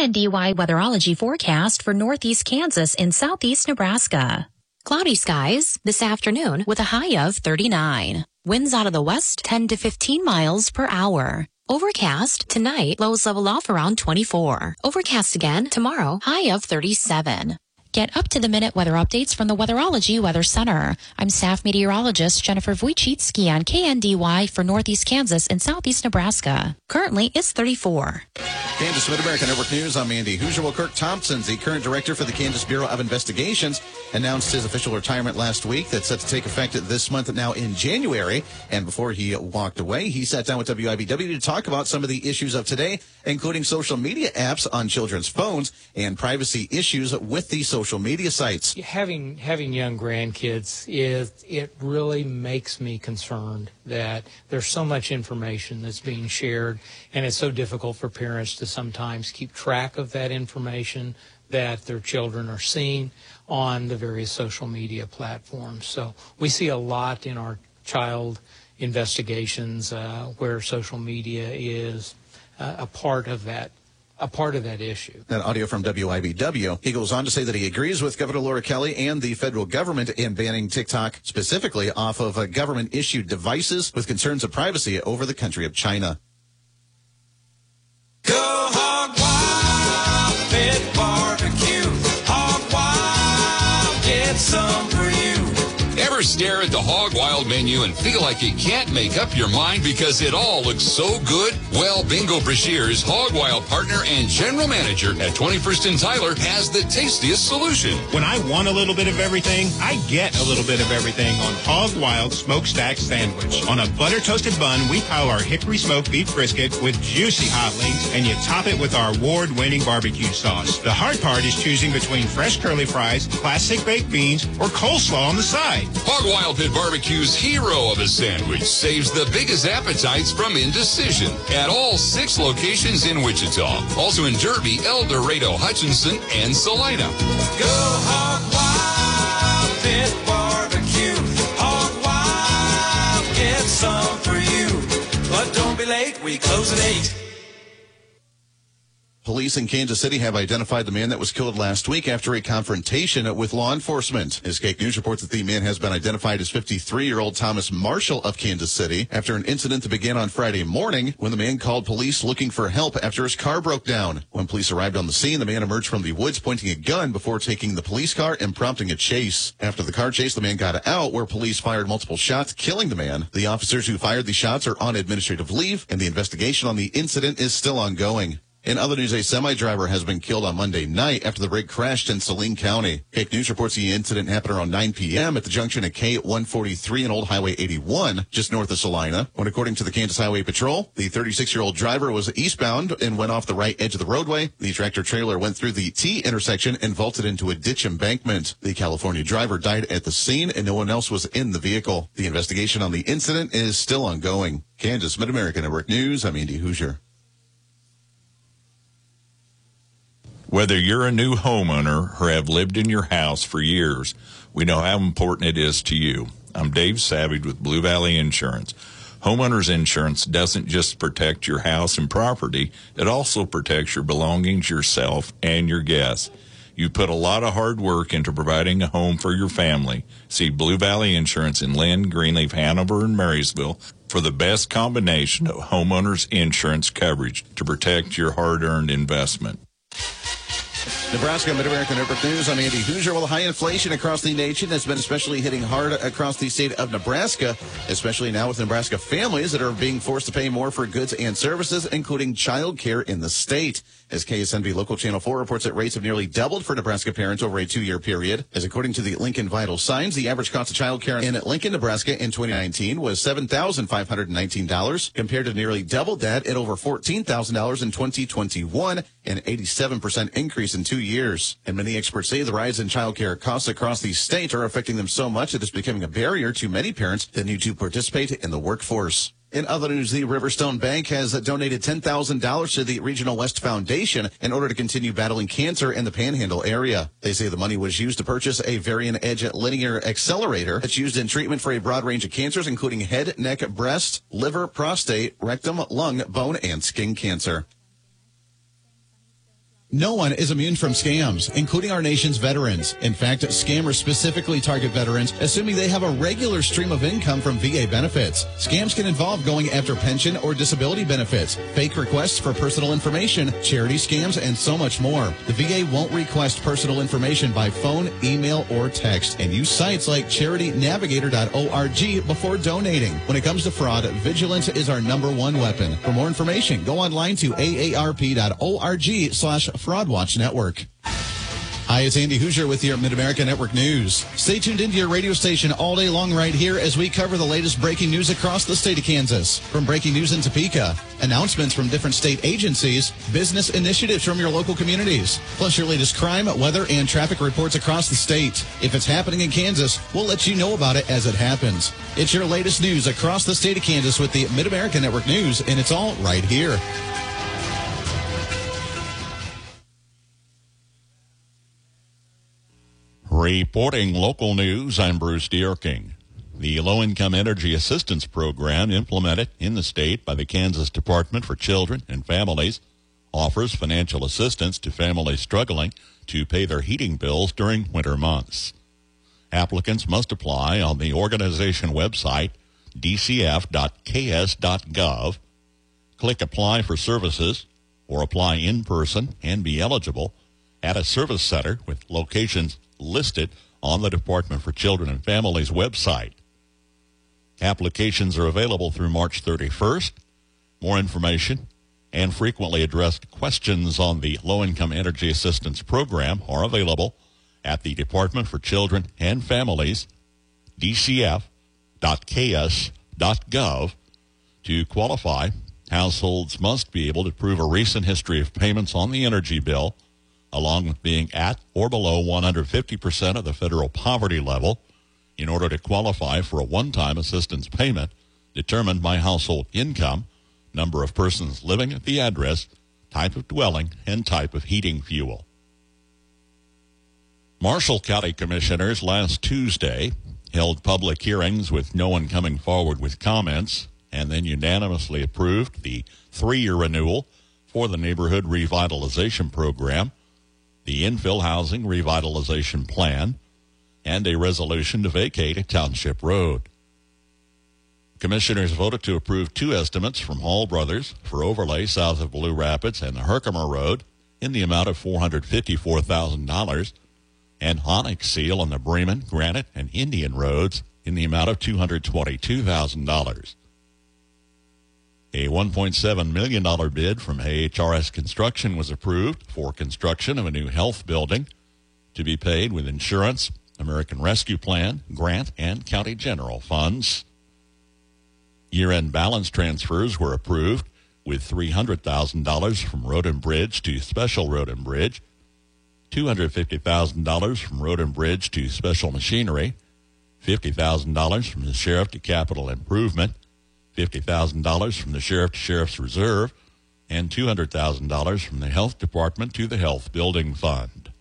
KNDY weatherology forecast for northeast Kansas and southeast Nebraska. Cloudy skies this afternoon with a high of 39. Winds out of the west 10 to 15 miles per hour. Overcast tonight, lows level off around 24. Overcast again tomorrow, high of 37. Get up-to-the-minute weather updates from the Weatherology Weather Center. I'm staff meteorologist Jennifer Wojcicki on KNDY for northeast Kansas and southeast Nebraska. Currently, it's 34. Kansas Mid-America Network News, I'm Andy Hoosier. Well, Kirk Thompson, the current director for the Kansas Bureau of Investigations, announced his official retirement last week. That's set to take effect this month, now in January. And before he walked away, he sat down with WIBW to talk about some of the issues of today, including social media apps on children's phones and privacy issues with the social media sites. Having young grandkids, it really makes me concerned that there's so much information that's being shared, and it's so difficult for parents to sometimes keep track of that information that their children are seeing on the various social media platforms. So we see a lot in our child investigations where social media is a part of that issue. That audio from WIBW. He goes on to say that he agrees with Governor Laura Kelly and the federal government in banning TikTok specifically off of government-issued devices with concerns of privacy over the country of China. Go Hog Wild, Pit Barbecue. Hog Wild, get some for you. Ever stare at the Hog Wild menu and feel like you can't make up your mind because it all looks so good? Well, Bingo Brashears, Hog Wild partner and general manager at 21st and Tyler, has the tastiest solution. When I want a little bit of everything, I get a little bit of everything on Hog Wild Smokestack Sandwich. On a butter-toasted bun, we pile our hickory smoked beef brisket with juicy hot links, and you top it with our award-winning barbecue sauce. The hard part is choosing between fresh curly fries, classic baked beans, or coleslaw on the side. Hog Wild Pit Barbecue's hero of a sandwich saves the biggest appetites from indecision at all 6 locations in Wichita. Also in Derby, El Dorado, Hutchinson, and Salina. Go Hog Wild, Pit Barbecue. Hog Wild, get some for you. But don't be late, we close at 8. Police in Kansas City have identified the man that was killed last week after a confrontation with law enforcement. KQ News reports that the man has been identified as 53-year-old Thomas Marshall of Kansas City after an incident that began on Friday morning when the man called police looking for help after his car broke down. When police arrived on the scene, the man emerged from the woods pointing a gun before taking the police car and prompting a chase. After the car chase, the man got out where police fired multiple shots, killing the man. The officers who fired the shots are on administrative leave, and the investigation on the incident is still ongoing. In other news, a semi-driver has been killed on Monday night after the rig crashed in Saline County. KQ News reports the incident happened around 9 p.m. at the junction of K-143 and Old Highway 81, just north of Salina. When according to the Kansas Highway Patrol, the 36-year-old driver was eastbound and went off the right edge of the roadway. The tractor-trailer went through the T intersection and vaulted into a ditch embankment. The California driver died at the scene, and no one else was in the vehicle. The investigation on the incident is still ongoing. Kansas Mid-America Network News, I'm Andy Hoosier. Whether you're a new homeowner or have lived in your house for years, we know how important it is to you. I'm Dave Savage with Blue Valley Insurance. Homeowners insurance doesn't just protect your house and property, it also protects your belongings, yourself, and your guests. You put a lot of hard work into providing a home for your family. See Blue Valley Insurance in Lynn, Greenleaf, Hanover, and Marysville for the best combination of homeowners insurance coverage to protect your hard-earned investment. Nebraska Mid-American Network News, I'm Andy Hoosier. Well, high inflation across the nation has been especially hitting hard across the state of Nebraska, especially now with Nebraska families that are being forced to pay more for goods and services, including child care in the state. As KSNV Local Channel 4 reports that rates have nearly doubled for Nebraska parents over a 2-year period. As according to the Lincoln Vital Signs, the average cost of child care in Lincoln, Nebraska in 2019 was $7,519, compared to nearly double that at over $14,000 in 2021, an 87% increase in 2 years. And many experts say the rise in child care costs across the state are affecting them so much that it's becoming a barrier to many parents that need to participate in the workforce. In other news, the Riverstone Bank has donated $10,000 to the Regional West Foundation in order to continue battling cancer in the Panhandle area. They say the money was used to purchase a Varian Edge linear accelerator that's used in treatment for a broad range of cancers, including head, neck, breast, liver, prostate, rectum, lung, bone, and skin cancer. No one is immune from scams, including our nation's veterans. In fact, scammers specifically target veterans, assuming they have a regular stream of income from VA benefits. Scams can involve going after pension or disability benefits, fake requests for personal information, charity scams, and so much more. The VA won't request personal information by phone, email, or text, and use sites like charitynavigator.org before donating. When it comes to fraud, vigilance is our #1 weapon. For more information, go online to aarp.org/FraudWatch Network. Hi, it's Andy Hoosier with your Mid-America Network News. Stay tuned into your radio station all day long right here as we cover the latest breaking news across the state of Kansas. From breaking news in Topeka, announcements from different state agencies, business initiatives from your local communities, plus your latest crime, weather, and traffic reports across the state. If it's happening in Kansas, we'll let you know about it as it happens. It's your latest news across the state of Kansas with the Mid-America Network News, and it's all right here. Reporting local news, I'm Bruce Dierking. The Low-Income Energy Assistance Program, implemented in the state by the Kansas Department for Children and Families, offers financial assistance to families struggling to pay their heating bills during winter months. Applicants must apply on the organization website, dcf.ks.gov, click Apply for Services, or apply in person and be eligible at a service center with locations listed on the Department for Children and Families website. Applications are available through March 31st. More information and frequently addressed questions on the Low-Income Energy Assistance Program are available at the Department for Children and Families, dcf.ks.gov. To qualify, households must be able to prove a recent history of payments on the energy bill, along with being at or below 150% of the federal poverty level in order to qualify for a one-time assistance payment determined by household income, number of persons living at the address, type of dwelling, and type of heating fuel. Marshall County Commissioners last Tuesday held public hearings with no one coming forward with comments, and then unanimously approved the 3-year renewal for the Neighborhood Revitalization Program, the Infill Housing Revitalization Plan, and a resolution to vacate a township road. Commissioners voted to approve 2 estimates from Hall Brothers for overlay south of Blue Rapids and the Herkimer Road in the amount of $454,000, and Onyx Seal on the Bremen, Granite, and Indian Roads in the amount of $222,000. A $1.7 million bid from AHRS Construction was approved for construction of a new health building to be paid with insurance, American Rescue Plan, grant, and county general funds. Year-end balance transfers were approved with $300,000 from Road and Bridge to Special Road and Bridge, $250,000 from Road and Bridge to Special Machinery, $50,000 from the Sheriff to Capital Improvement, $50,000 from the Sheriff to Sheriff's Reserve, and $200,000 from the Health Department to the Health Building Fund.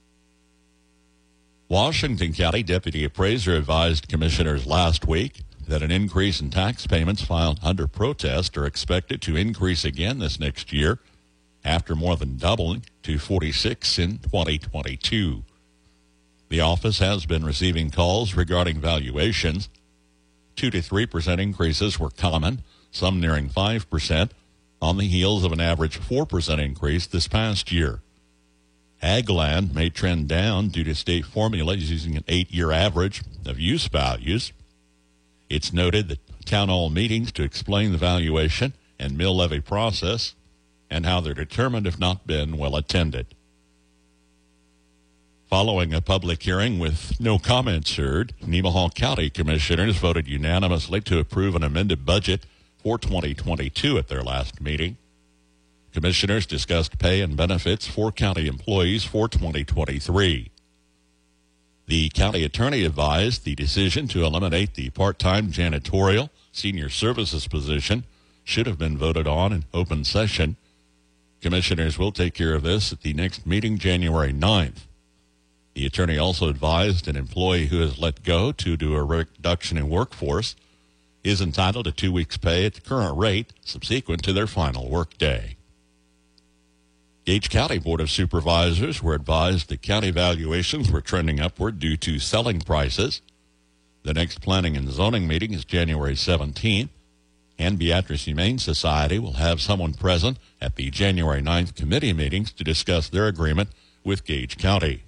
Washington County Deputy Appraiser advised commissioners last week that an increase in tax payments filed under protest are expected to increase again this next year after more than doubling to 46 in 2022. The office has been receiving calls regarding valuations. 2 to 3% increases were common, some nearing 5%, on the heels of an average 4% increase this past year. Ag land may trend down due to state formulas using an 8-year average of use values. It's noted that town hall meetings to explain the valuation and mill levy process and how they're determined have not been well attended. Following a public hearing with no comments heard, Nemaha County Commissioners voted unanimously to approve an amended budget for 2022 at their last meeting. Commissioners discussed pay and benefits for county employees for 2023. The county attorney advised the decision to eliminate the part-time janitorial senior services position should have been voted on in open session. Commissioners will take care of this at the next meeting, January 9th. The attorney also advised an employee who is let go due to a reduction in workforce is entitled to 2 weeks' pay at the current rate subsequent to their final work day. Gage County Board of Supervisors were advised that county valuations were trending upward due to selling prices. The next Planning and Zoning meeting is January 17th, and Beatrice Humane Society will have someone present at the January 9th committee meetings to discuss their agreement with Gage County.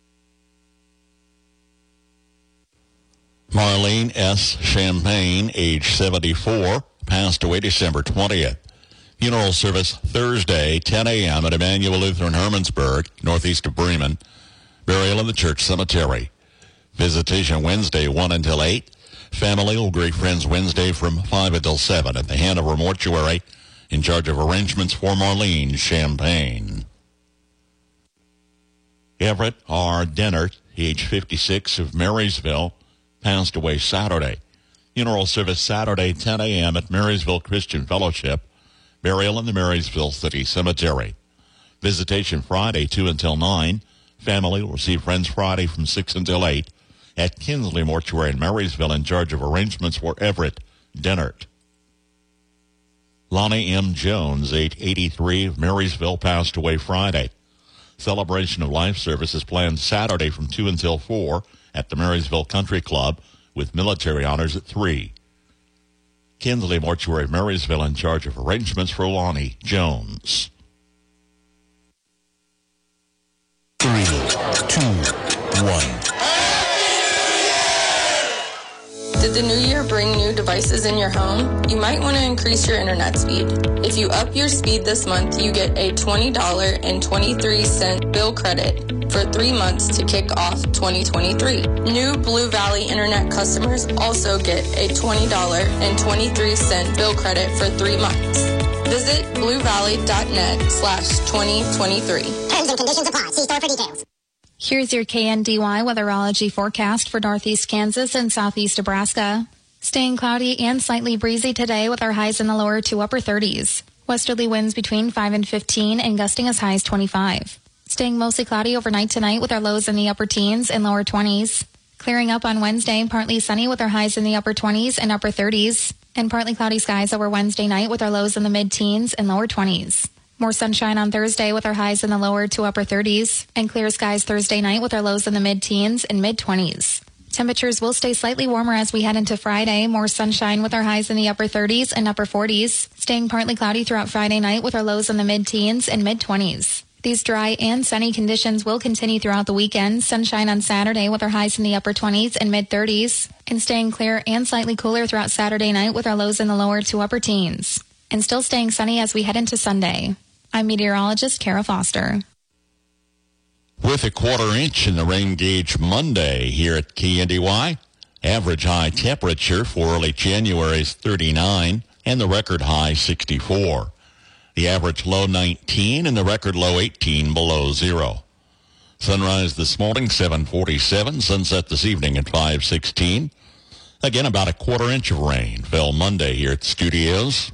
Marlene S. Champagne, age 74, passed away December 20th. Funeral service Thursday, 10 a.m. at Emmanuel Lutheran Hermannsburg, northeast of Bremen. Burial in the church cemetery. Visitation Wednesday, 1 until 8. Family will greet friends Wednesday from 5 until 7 at the Hanover Mortuary, in charge of arrangements for Marlene Champagne. Everett R. Dennert, age 56, of Marysville, passed away Saturday. Funeral service Saturday, 10 a.m. at Marysville Christian Fellowship. Burial in the Marysville City Cemetery. Visitation Friday, 2 until 9. Family will receive friends Friday from 6 until 8 at Kinsley Mortuary in Marysville, in charge of arrangements for Everett Dennert. Lonnie M. Jones, age 83, of Marysville, passed away Friday. Celebration of life service is planned Saturday from 2 until 4 at the Marysville Country Club, with military honors at 3. Kinsley Mortuary, Marysville, in charge of arrangements for Lonnie Jones. 3, 2, 1. Did the new year bring new devices in your home? You might want to increase your internet speed. If you up your speed this month, you get a $20.23 bill credit for 3 months to kick off 2023. New Blue Valley Internet customers also get a $20.23 bill credit for 3 months. Visit bluevalley.net/2023. Terms and conditions apply. See store for details. Here's your KNDY weatherology forecast for northeast Kansas and southeast Nebraska. Staying cloudy and slightly breezy today with our highs in the lower to upper 30s. Westerly winds between 5 and 15 and gusting as high as 25. Staying mostly cloudy overnight tonight with our lows in the upper teens and lower 20s. Clearing up on Wednesday, partly sunny with our highs in the upper 20s and upper 30s. And partly cloudy skies over Wednesday night with our lows in the mid-teens and lower 20s. More sunshine on Thursday with our highs in the lower to upper 30s, and clear skies Thursday night with our lows in the mid-teens and mid-20s. Temperatures will stay slightly warmer as we head into Friday. More sunshine with our highs in the upper 30s and upper 40s, staying partly cloudy throughout Friday night with our lows in the mid-teens and mid-20s. These dry and sunny conditions will continue throughout the weekend. Sunshine on Saturday with our highs in the upper 20s and mid-30s, and staying clear and slightly cooler throughout Saturday night with our lows in the lower to upper teens. And still staying sunny as we head into Sunday. I'm meteorologist Kara Foster. With a quarter-inch in the rain gauge Monday here at KNDY, average high temperature for early January is 39 and the record high 64. The average low 19 and the record low 18 below zero. Sunrise this morning 7:47, sunset this evening at 5:16. Again, about a quarter-inch of rain fell Monday here at the studios.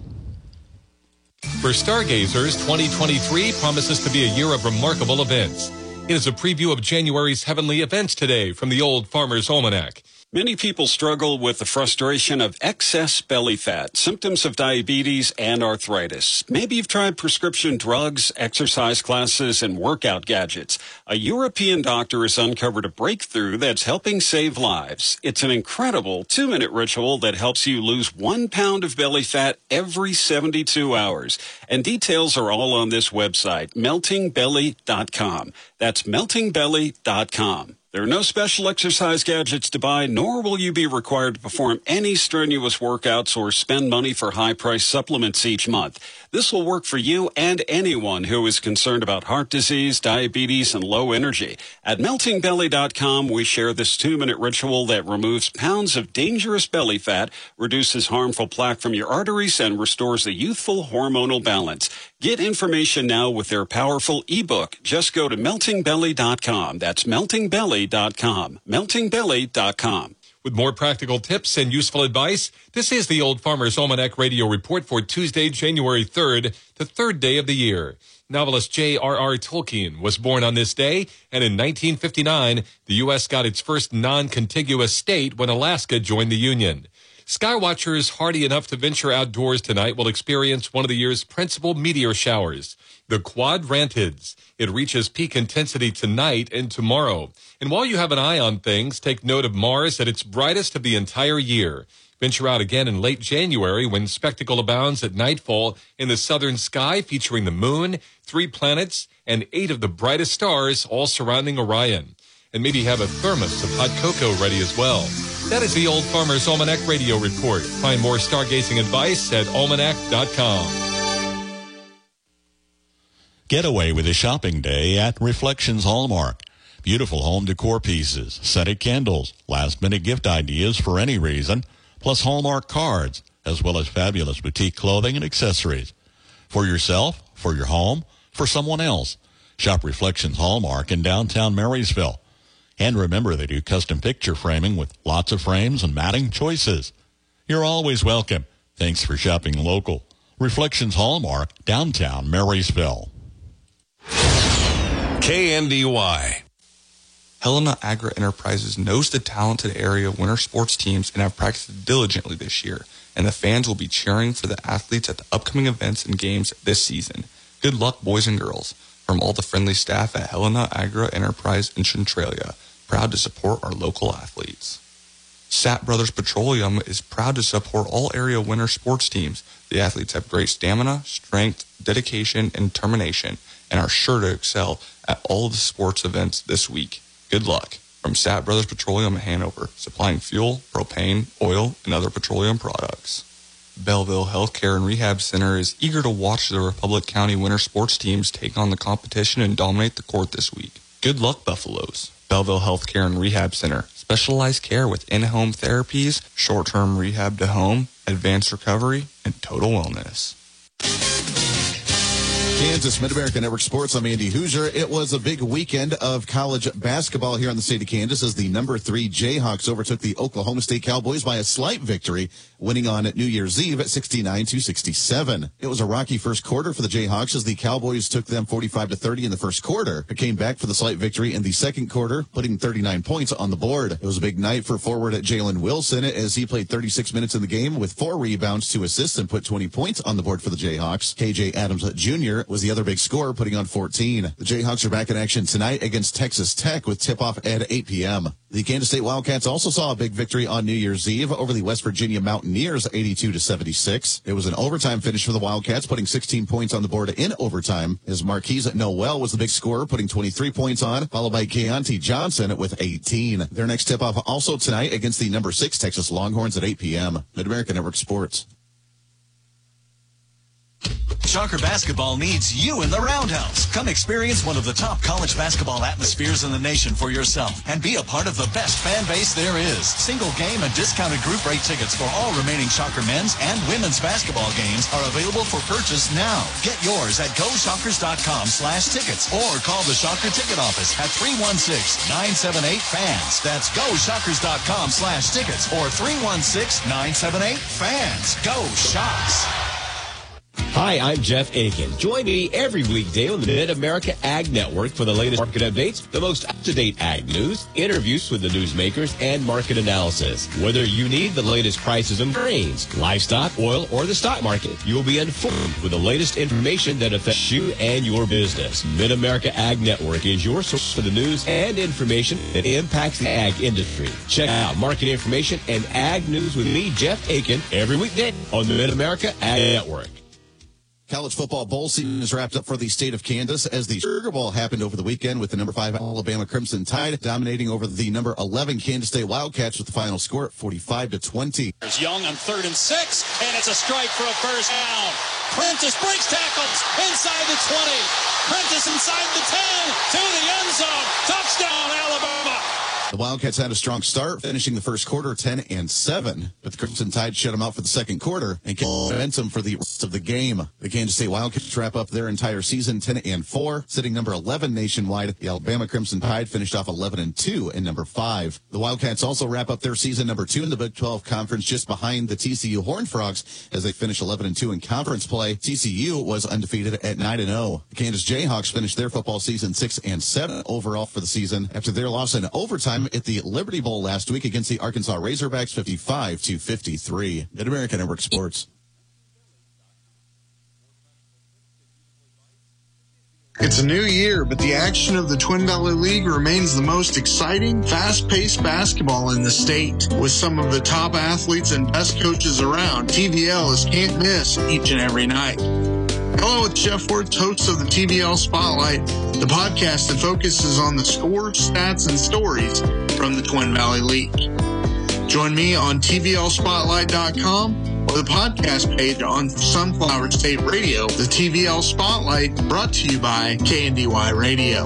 For stargazers, 2023 promises to be a year of remarkable events. It is a preview of January's heavenly events today from the Old Farmer's Almanac. Many people struggle with the frustration of excess belly fat, symptoms of diabetes and arthritis. Maybe you've tried prescription drugs, exercise classes, and workout gadgets. A European doctor has uncovered a breakthrough that's helping save lives. It's an incredible 2-minute ritual that helps you lose 1 pound of belly fat every 72 hours. And details are all on this website, meltingbelly.com. That's meltingbelly.com. There are no special exercise gadgets to buy, nor will you be required to perform any strenuous workouts or spend money for high-priced supplements each month. This will work for you and anyone who is concerned about heart disease, diabetes, and low energy. At meltingbelly.com, we share this 2-minute ritual that removes pounds of dangerous belly fat, reduces harmful plaque from your arteries, and restores a youthful hormonal balance. Get information now with their powerful ebook. Just go to meltingbelly.com. That's meltingbelly.com. meltingbelly.com. With more practical tips and useful advice, this is the Old Farmer's Almanac Radio Report for Tuesday, January 3rd, the third day of the year. Novelist J.R.R. Tolkien was born on this day, and in 1959, the U.S. got its first non-contiguous state when Alaska joined the Union. Skywatchers hardy enough to venture outdoors tonight will experience one of the year's principal meteor showers. the Quadrantids. It reaches peak intensity tonight and tomorrow. And while you have an eye on things, take note of Mars at its brightest of the entire year. Venture out again in late January when spectacle abounds at nightfall in the southern sky, featuring the moon, 3 planets, and 8 of the brightest stars, all surrounding Orion. And maybe have a thermos of hot cocoa ready as well. That is the Old Farmer's Almanac Radio Report. Find more stargazing advice at almanac.com. Get away with a shopping day at Reflections Hallmark. Beautiful home decor pieces, scented candles, last-minute gift ideas for any reason, plus Hallmark cards, as well as fabulous boutique clothing and accessories. For yourself, for your home, for someone else. Shop Reflections Hallmark in downtown Marysville. And remember, they do custom picture framing with lots of frames and matting choices. You're always welcome. Thanks for shopping local. Reflections Hallmark, downtown Marysville. KNDY. Helena Agri Enterprises knows the talented area winter sports teams and have practiced diligently this year, and the fans will be cheering for the athletes at the upcoming events and games this season. Good luck, boys and girls. From all the friendly staff at Helena Agri Enterprise in Centralia, proud to support our local athletes. Sapp Brothers Petroleum is proud to support all area winter sports teams. The athletes have great stamina, strength, dedication, and determination, and are sure to excel at all of the sports events this week. Good luck. From Sapp Brothers Petroleum in Hanover, supplying fuel, propane, oil, and other petroleum products. Belleville Healthcare and Rehab Center is eager to watch the Republic County winter sports teams take on the competition and dominate the court this week. Good luck, Buffaloes. Belleville Healthcare and Rehab Center. Specialized care with in-home therapies, short-term rehab to home, advanced recovery, and total wellness. Kansas Mid-America Network Sports. I'm Andy Hoosier. It was a big weekend of college basketball here in the state of Kansas as the number 3 Jayhawks overtook the Oklahoma State Cowboys by a slight victory, winning on New Year's Eve at 69-67. It was a rocky first quarter for the Jayhawks as the Cowboys took them 45-30 in the first quarter, but came back for the slight victory in the second quarter, putting 39 points on the board. It was a big night for forward Jalen Wilson as he played 36 minutes in the game with 4 rebounds, 2 assists, and put 20 points on the board for the Jayhawks. KJ Adams Jr. was the other big scorer, putting on 14. The Jayhawks are back in action tonight against Texas Tech with tip-off at 8 p.m. The Kansas State Wildcats also saw a big victory on New Year's Eve over the West Virginia Mountaineers, 82-76. It was an overtime finish for the Wildcats, putting 16 points on the board in overtime, as Marquise Noel was the big scorer, putting 23 points on, followed by Keontae Johnson with 18. Their next tip-off also tonight against the number 6 Texas Longhorns at 8 p.m. Mid-America Network Sports. Shocker Basketball needs you in the Roundhouse. Come experience one of the top college basketball atmospheres in the nation for yourself and be a part of the best fan base there is. Single game and discounted group rate tickets for all remaining Shocker men's and women's basketball games are available for purchase now. Get yours at GoShockers.com/tickets or call the Shocker ticket office at 316-978-FANS. That's GoShockers.com/tickets or 316-978-FANS. Go Shocks! Hi, I'm Jeff Aiken. Join me every weekday on the Mid-America Ag Network for the latest market updates, the most up-to-date ag news, interviews with the newsmakers, and market analysis. Whether you need the latest prices of grains, livestock, oil, or the stock market, you'll be informed with the latest information that affects you and your business. Mid-America Ag Network is your source for the news and information that impacts the ag industry. Check out market information and ag news with me, Jeff Aiken, every weekday on the Mid-America Ag Network. College football bowl season is wrapped up for the state of Kansas as the Sugar Bowl happened over the weekend with the number 5 Alabama Crimson Tide dominating over the number 11 Kansas State Wildcats with the final score at 45-20. There's Young on 3rd and 6, and it's a strike for a first down. Prentice breaks tackles inside the 20. Prentice inside the 10 to the end zone. Touchdown, Alabama. The Wildcats had a strong start, finishing the first quarter 10-7, but the Crimson Tide shut them out for the second quarter and kept momentum for the rest of the game. The Kansas State Wildcats wrap up their entire season 10-4, sitting number 11 nationwide. The Alabama Crimson Tide finished off 11-2 and number 5. The Wildcats also wrap up their season number 2 in the Big 12 Conference, just behind the TCU Horned Frogs as they finish 11-2 in conference play. TCU was undefeated at 9-0. The Kansas Jayhawks finished their football season 6-7 overall for the season after their loss in overtime at the Liberty Bowl last week against the Arkansas Razorbacks 55-53. Mid-America Network Sports. It's a new year, but the action of the Twin Valley League remains the most exciting, fast-paced basketball in the state. With some of the top athletes and best coaches around, TVL is can't miss each and every night. Hello, it's Jeff Worth, host of the TVL Spotlight, the podcast that focuses on the scores, stats, and stories from the Twin Valley League. Join me on TVLspotlight.com or the podcast page on Sunflower State Radio. The TVL Spotlight brought to you by KNDY Radio.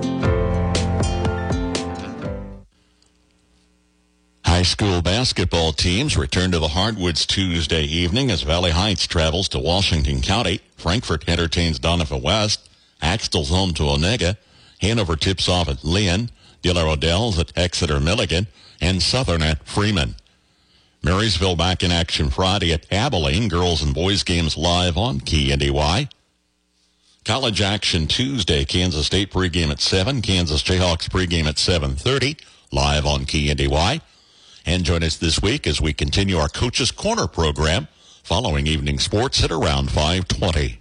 High school basketball teams return to the Hardwoods Tuesday evening as Valley Heights travels to Washington County. Frankfort entertains Donovan West. Axtell's home to Onega. Hanover tips off at Lynn. De La Rodelle's at Exeter Milligan. And Southern at Freeman. Marysville back in action Friday at Abilene. Girls and boys games live on KNDY. College action Tuesday. Kansas State pregame at 7. Kansas Jayhawks pregame at 7:30. Live on KNDY. And join us this week as we continue our Coach's Corner program following evening sports at around 5:20.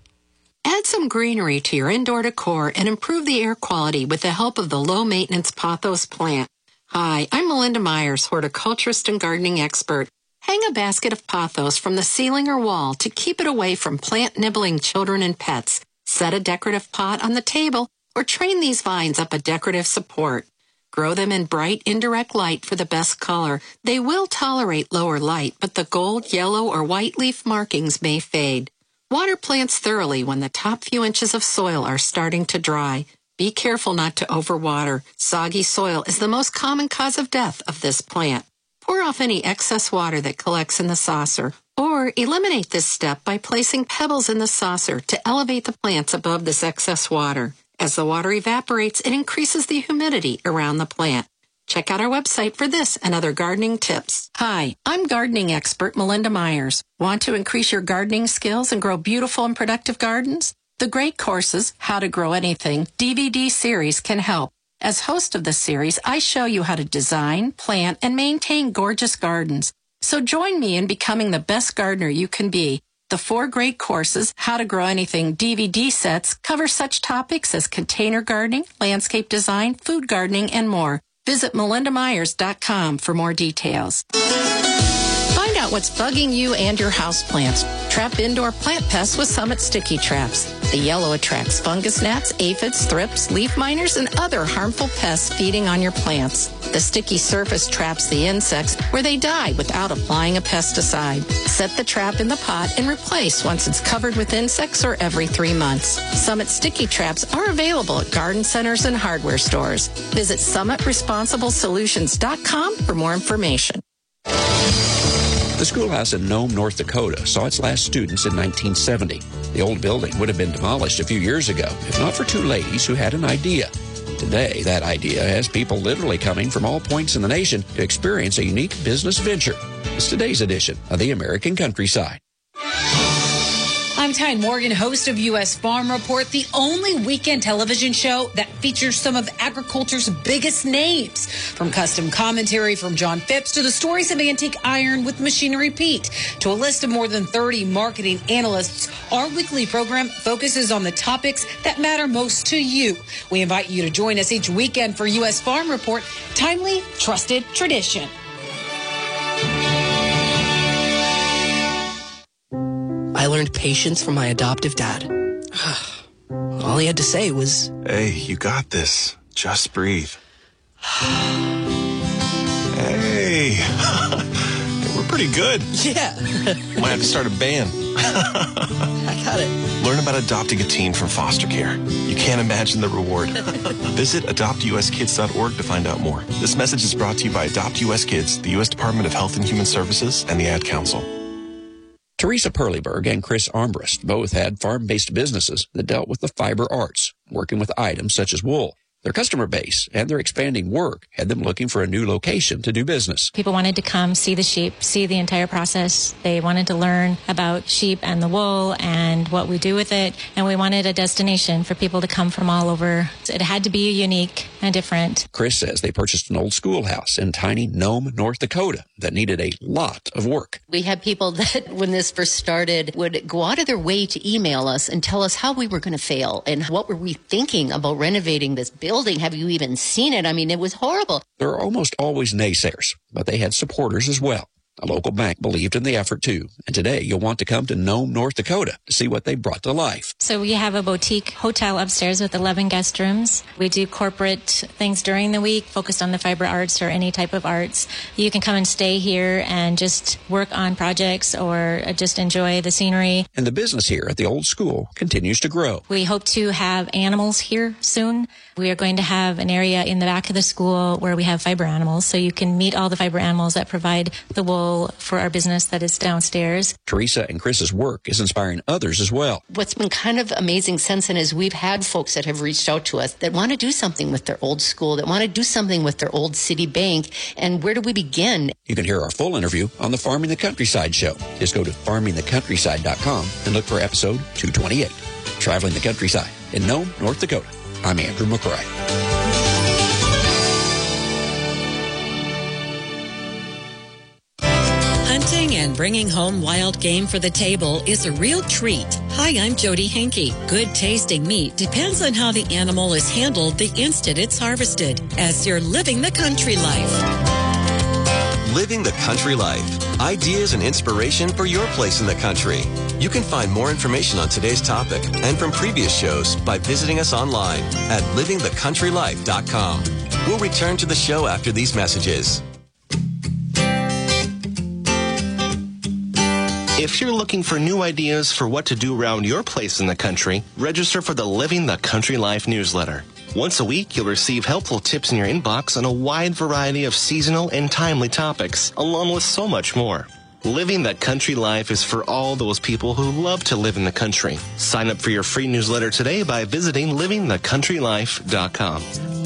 Add some greenery to your indoor decor and improve the air quality with the help of the low-maintenance pothos plant. Hi, I'm Melinda Myers, horticulturist and gardening expert. Hang a basket of pothos from the ceiling or wall to keep it away from plant-nibbling children and pets. Set a decorative pot on the table or train these vines up a decorative support. Grow them in bright, indirect light for the best color. They will tolerate lower light, but the gold, yellow, or white leaf markings may fade. Water plants thoroughly when the top few inches of soil are starting to dry. Be careful not to overwater. Soggy soil is the most common cause of death of this plant. Pour off any excess water that collects in the saucer, or eliminate this step by placing pebbles in the saucer to elevate the plants above this excess water. As the water evaporates, it increases the humidity around the plant. Check out our website for this and other gardening tips. Hi, I'm gardening expert Melinda Myers. Want to increase your gardening skills and grow beautiful and productive gardens? The Great Courses, How to Grow Anything DVD series can help. As host of the series, I show you how to design, plant, and maintain gorgeous gardens. So join me in becoming the best gardener you can be. The 4 Great Courses, How to Grow Anything DVD sets cover such topics as container gardening, landscape design, food gardening, and more. Visit melindamyers.com for more details. Find out what's bugging you and your houseplants. Trap indoor plant pests with Summit Sticky Traps. The yellow attracts fungus gnats, aphids, thrips, leaf miners, and other harmful pests feeding on your plants. The sticky surface traps the insects where they die without applying a pesticide. Set the trap in the pot and replace once it's covered with insects or every 3 months. Summit Sticky Traps are available at garden centers and hardware stores. Visit SummitResponsibleSolutions.com for more information. The schoolhouse in Nome, North Dakota saw its last students in 1970. The old building would have been demolished a few years ago, if not for 2 ladies who had an idea. Today, that idea has people literally coming from all points in the nation to experience a unique business venture. It's today's edition of the American Countryside. I'm Tyne Morgan, host of U.S. Farm Report, the only weekend television show that features some of agriculture's biggest names. From custom commentary from John Phipps to the stories of antique iron with Machinery Pete to a list of more than 30 marketing analysts, our weekly program focuses on the topics that matter most to you. We invite you to join us each weekend for U.S. Farm Report, timely, trusted tradition. I learned patience from my adoptive dad. All he had to say was, "Hey, you got this. Just breathe." Hey, we're pretty good. Yeah. Might have to start a band. I got it. Learn about adopting a teen from foster care. You can't imagine the reward. Visit adoptuskids.org to find out more. This message is brought to you by Adopt U.S. Kids, the U.S. Department of Health and Human Services, and the Ad Council. Teresa Perlyberg and Chris Armbrust both had farm-based businesses that dealt with the fiber arts, working with items such as wool. Their customer base and their expanding work had them looking for a new location to do business. People wanted to come see the sheep, see the entire process. They wanted to learn about sheep and the wool and what we do with it. And we wanted a destination for people to come from all over. It had to be unique and different. Chris says they purchased an old schoolhouse in tiny Nome, North Dakota that needed a lot of work. We had people that, when this first started, would go out of their way to email us and tell us how we were going to fail and what were we thinking about renovating this building. Have you even seen it? I mean, it was horrible. There are almost always naysayers, but they had supporters as well. A local bank believed in the effort too, and today you'll want to come to Nome, North Dakota to see what they brought to life. So we have a boutique hotel upstairs with 11 guest rooms. We do corporate things during the week, focused on the fiber arts or any type of arts. You can come and stay here and just work on projects or just enjoy the scenery. And the business here at the old school continues to grow. We hope to have animals here soon. We are going to have an area in the back of the school where we have fiber animals, so you can meet all the fiber animals that provide the wool for our business that is downstairs. Teresa and Chris's work is inspiring others as well. What's been kind of amazing since then is we've had folks that have reached out to us that want to do something with their old school, that want to do something with their old city bank. And where do we begin? You can hear our full interview on the Farming the Countryside show. Just go to farmingthecountryside.com and look for episode 228. Traveling the Countryside in Nome, North Dakota. I'm Andrew McCray. Hunting and bringing home wild game for the table is a real treat. Hi, I'm Jody Henke. Good tasting meat depends on how the animal is handled the instant it's harvested, as you're living the country life. Living the Country Life. Ideas and inspiration for your place in the country. You can find more information on today's topic and from previous shows by visiting us online at livingthecountrylife.com. We'll return to the show after these messages. If you're looking for new ideas for what to do around your place in the country, register for the Living the Country Life newsletter. Once a week, you'll receive helpful tips in your inbox on a wide variety of seasonal and timely topics, along with so much more. Living the Country Life is for all those people who love to live in the country. Sign up for your free newsletter today by visiting livingthecountrylife.com.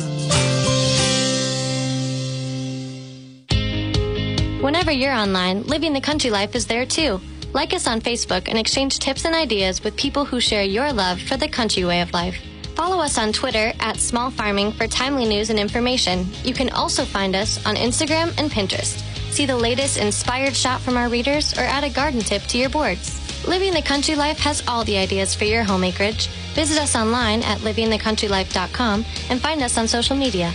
Whenever you're online, Living the Country Life is there too. Like us on Facebook and exchange tips and ideas with people who share your love for the country way of life. Follow us on Twitter at Small Farming for timely news and information. You can also find us on Instagram and Pinterest. See the latest inspired shot from our readers or add a garden tip to your boards. Living the Country Life has all the ideas for your home acreage. Visit us online at livingthecountrylife.com and find us on social media.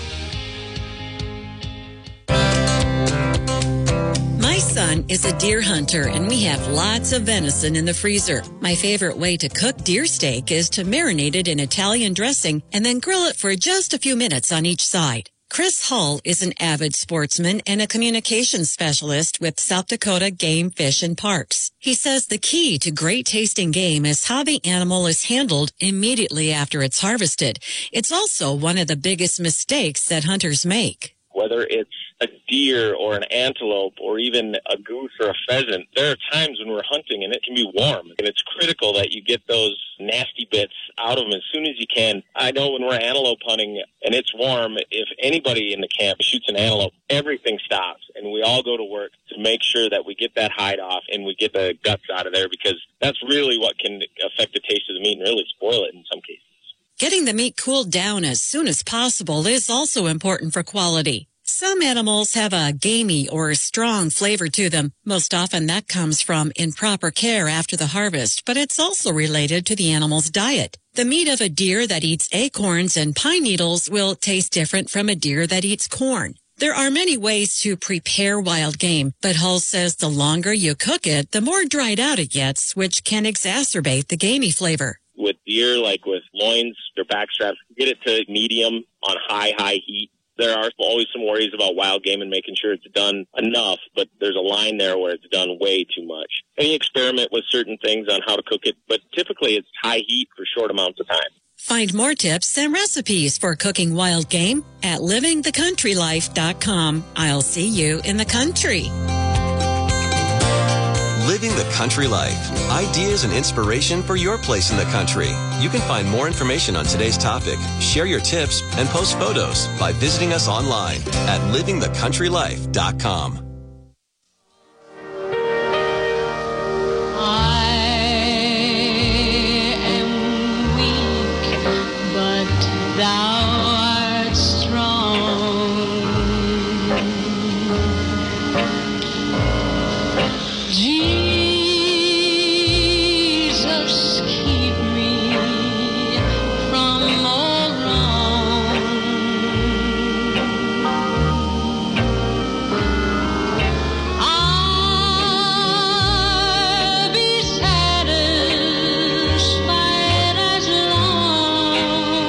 My son is a deer hunter, and we have lots of venison in the freezer. My favorite way to cook deer steak is to marinate it in Italian dressing and then grill it for just a few minutes on each side. Chris Hull is an avid sportsman and a communications specialist with South Dakota Game, Fish, and Parks. He says the key to great tasting game is how the animal is handled immediately after it's harvested. It's also one of the biggest mistakes that hunters make. Whether it's a deer or an antelope or even a goose or a pheasant, there are times when we're hunting and it can be warm. And it's critical that you get those nasty bits out of them as soon as you can. I know when we're antelope hunting and it's warm, if anybody in the camp shoots an antelope, everything stops. And we all go to work to make sure that we get that hide off and we get the guts out of there, because that's really what can affect the taste of the meat and really spoil it in some cases. Getting the meat cooled down as soon as possible is also important for quality. Some animals have a gamey or strong flavor to them. Most often that comes from improper care after the harvest, but it's also related to the animal's diet. The meat of a deer that eats acorns and pine needles will taste different from a deer that eats corn. There are many ways to prepare wild game, but Hull says the longer you cook it, the more dried out it gets, which can exacerbate the gamey flavor. With deer, like with loins or backstraps, get it to medium on high heat. There are always some worries about wild game and making sure it's done enough, but there's a line there where it's done way too much. And you experiment with certain things on how to cook it, but typically it's high heat for short amounts of time. Find more tips and recipes for cooking wild game at livingthecountrylife.com. I'll see you in the country. Living the Country Life. Ideas and inspiration for your place in the country. You can find more information on today's topic, share your tips, and post photos by visiting us online at livingthecountrylife.com. Thou art strong. Jesus, keep me from all wrong. I'll be satisfied as long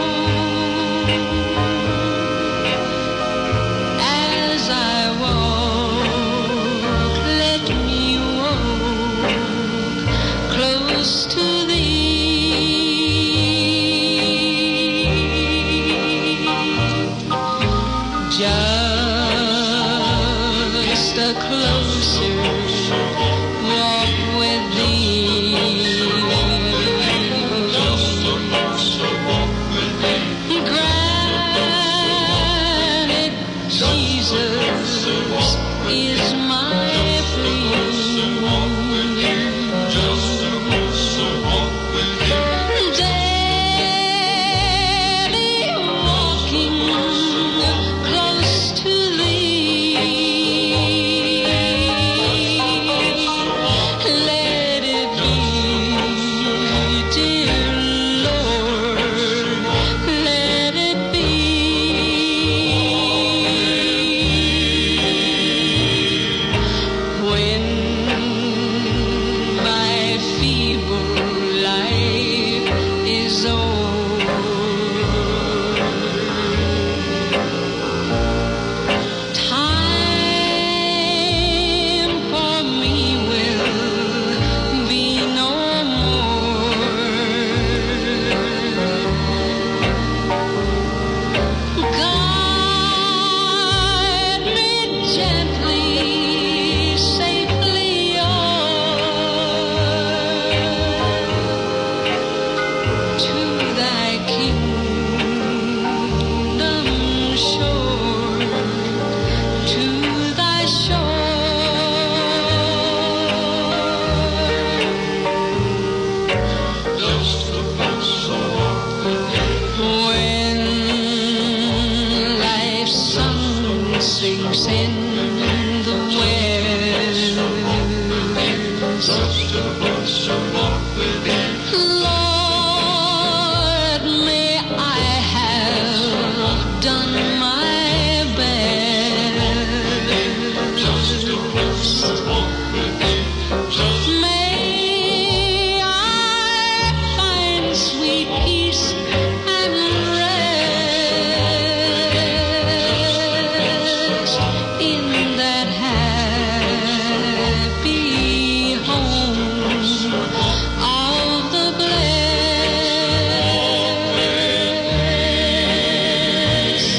as I walk, let me walk close to Thee. Just a closer walk with Thee. Granted, Jesus is my friend. Daily walking close to Thee. Let it be, dear Lord, let it be. When my feeble life is over, time for me will be no more. Guide me gently, safely yours, to Thy kingdom shore, to Thy when life's sun sinks in the west, Lord, may I have done my best. May I find sweet peace and rest in that happy home of the blessed.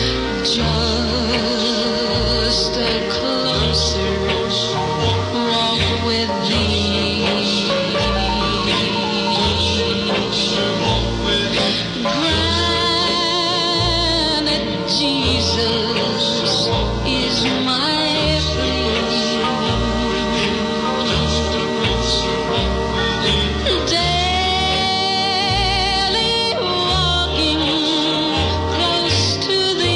Just a closer walk with Thee. Granted, Jesus is my friend. Daily walking close to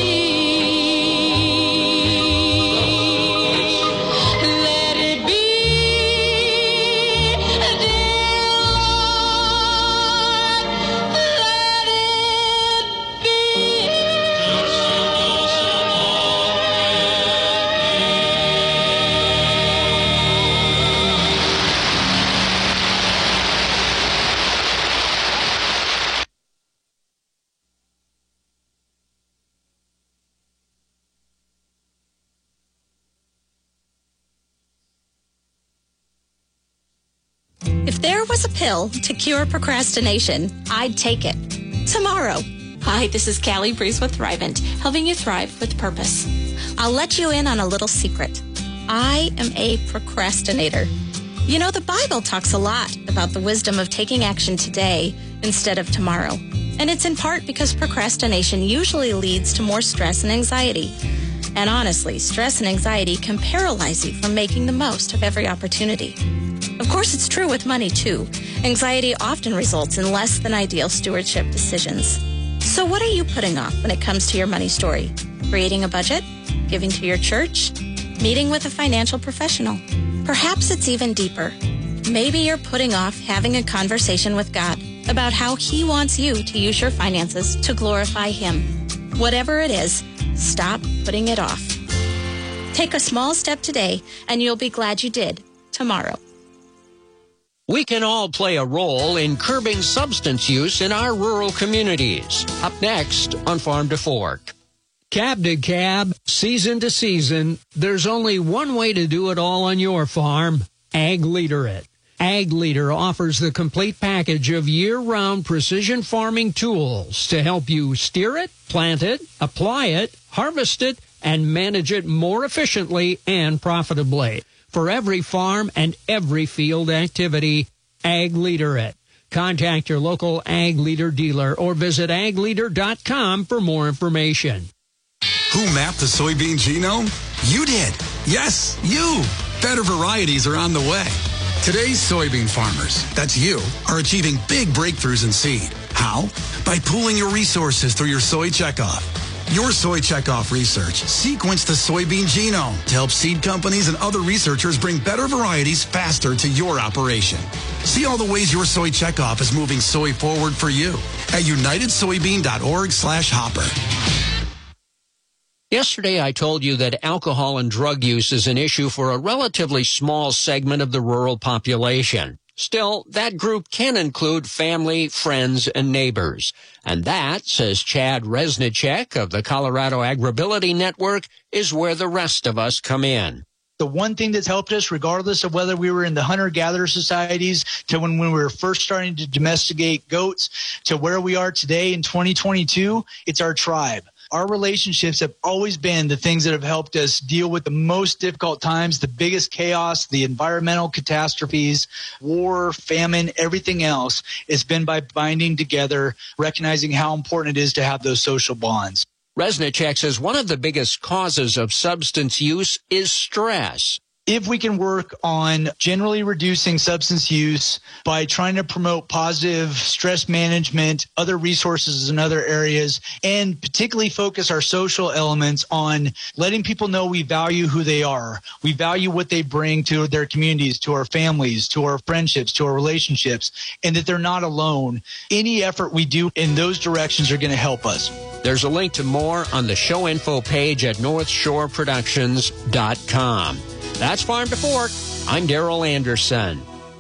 Thee. Let it be, dear Lord, let it be. If there was a pill to cure procrastination, I'd take it. Tomorrow. Hi, this is Callie Breeze with Thrivent, helping you thrive with purpose. I'll let you in on a little secret. I am a procrastinator. You know, the Bible talks a lot about the wisdom of taking action today instead of tomorrow. And it's in part because procrastination usually leads to more stress and anxiety. And honestly, stress and anxiety can paralyze you from making the most of every opportunity. Of course, it's true with money, too. Anxiety often results in less than ideal stewardship decisions. So what are you putting off when it comes to your money story? Creating a budget? Giving to your church? Meeting with a financial professional? Perhaps it's even deeper. Maybe you're putting off having a conversation with God about how He wants you to use your finances to glorify Him. Whatever it is, stop putting it off. Take a small step today, and you'll be glad you did tomorrow. We can all play a role in curbing substance use in our rural communities. Up next on Farm to Fork. Cab to cab, season to season, there's only one way to do it all on your farm. Ag Leader It. Ag Leader offers the complete package of year-round precision farming tools to help you steer it, plant it, apply it, harvest it, and manage it more efficiently and profitably. For every farm and every field activity, Ag Leader It. Contact your local Ag Leader dealer or visit agleader.com for more information. Who mapped the soybean genome? You did. Yes, you. Better varieties are on the way. Today's soybean farmers, that's you, are achieving big breakthroughs in seed. How? By pooling your resources through your Soy Checkoff. Your Soy Checkoff research sequenced the soybean genome to help seed companies and other researchers bring better varieties faster to your operation. See all the ways your Soy Checkoff is moving soy forward for you at unitedsoybean.org/hopper. Yesterday, I told you that alcohol and drug use is an issue for a relatively small segment of the rural population. Still, that group can include family, friends, and neighbors. And that, says Chad Resnicek of the Colorado Agribility Network, is where the rest of us come in. The one thing that's helped us, regardless of whether we were in the hunter-gatherer societies to when we were first starting to domesticate goats to where we are today in 2022, it's our tribe. Our relationships have always been the things that have helped us deal with the most difficult times, the biggest chaos, the environmental catastrophes, war, famine, everything else. It's been by binding together, recognizing how important it is to have those social bonds. Resnicek says one of the biggest causes of substance use is stress. If we can work on generally reducing substance use by trying to promote positive stress management, other resources in other areas, and particularly focus our social elements on letting people know we value who they are. We value what they bring to their communities, to our families, to our friendships, to our relationships, and that they're not alone. Any effort we do in those directions are going to help us. There's a link to more on the show info page at northshoreproductions.com. That's Farm to Fork. I'm Darrell Anderson.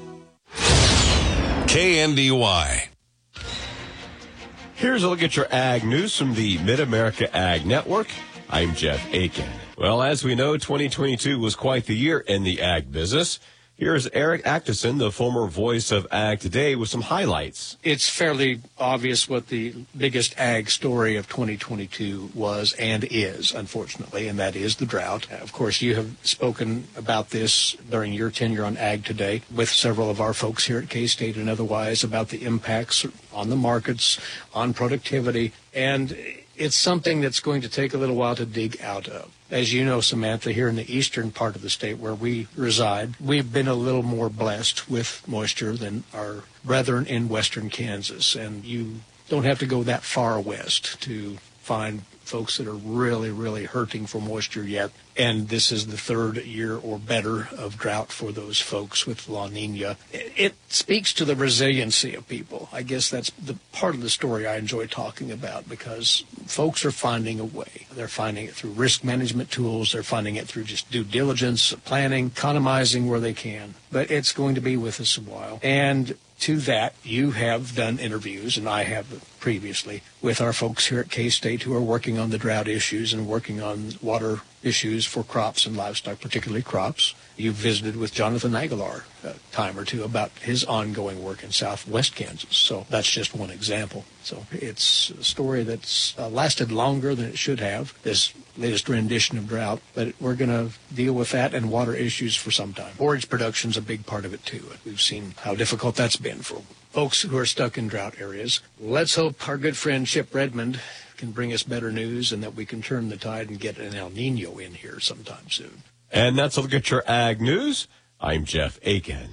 KNDY. Here's a look at your ag news from the Mid-America Ag Network. I'm Jeff Aiken. Well, as we know, 2022 was quite the year in the ag business. Here's Eric Ackerson, the former voice of Ag Today, with some highlights. It's fairly obvious what the biggest ag story of 2022 was and is, unfortunately, and that is the drought. Of course, you have spoken about this during your tenure on Ag Today with several of our folks here at K-State and otherwise about the impacts on the markets, on productivity, and it's something that's going to take a little while to dig out of. As you know, Samantha, here in the eastern part of the state where we reside, we've been a little more blessed with moisture than our brethren in western Kansas. And you don't have to go that far west to find folks that are really, really hurting for moisture yet. And this is the third year or better of drought for those folks with La Nina. It speaks to the resiliency of people. I guess that's the part of the story I enjoy talking about, because folks are finding a way. They're finding it through risk management tools. They're finding it through just due diligence, planning, economizing where they can. But it's going to be with us a while. And to that, you have done interviews, and I have previously, with our folks here at K-State who are working working on the drought issues and working on water issues for crops and livestock, particularly crops. You visited with Jonathan Aguilar a time or two about his ongoing work in southwest Kansas. So that's just one example. So it's a story that's lasted longer than it should have, this latest rendition of drought, but we're going to deal with that and water issues for some time. Forage production's a big part of it too. We've seen how difficult that's been for folks who are stuck in drought areas. Let's hope our good friend Chip Redmond can bring us better news and that we can turn the tide and get an El Nino in here sometime soon. And that's a look at your ag news. I'm Jeff Aiken.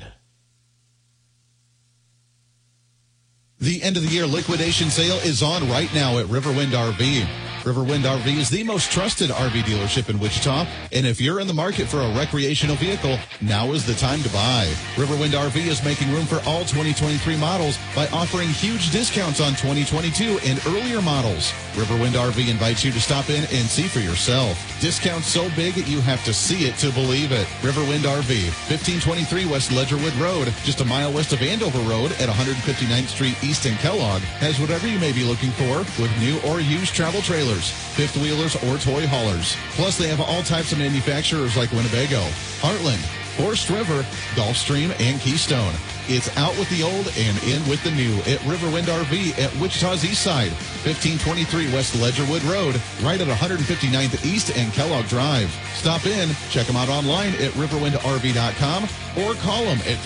The end of the year liquidation sale is on right now at Riverwind RV. Riverwind RV is the most trusted RV dealership in Wichita, and if you're in the market for a recreational vehicle, now is the time to buy. Riverwind RV is making room for all 2023 models by offering huge discounts on 2022 and earlier models. Riverwind RV invites you to stop in and see for yourself. Discounts so big you have to see it to believe it. Riverwind RV, 1523 West Ledgerwood Road, just a mile west of Andover Road at 159th Street East in Kellogg, has whatever you may be looking for with new or used travel trailers, fifth wheelers, or toy haulers. Plus, they have all types of manufacturers like Winnebago, Heartland, Forest River, Gulfstream, and Keystone. It's out with the old and in with the new at Riverwind RV at Wichita's East Side, 1523 West Ledgerwood Road, right at 159th East and Kellogg Drive. Stop in, check them out online at riverwindrv.com or call them at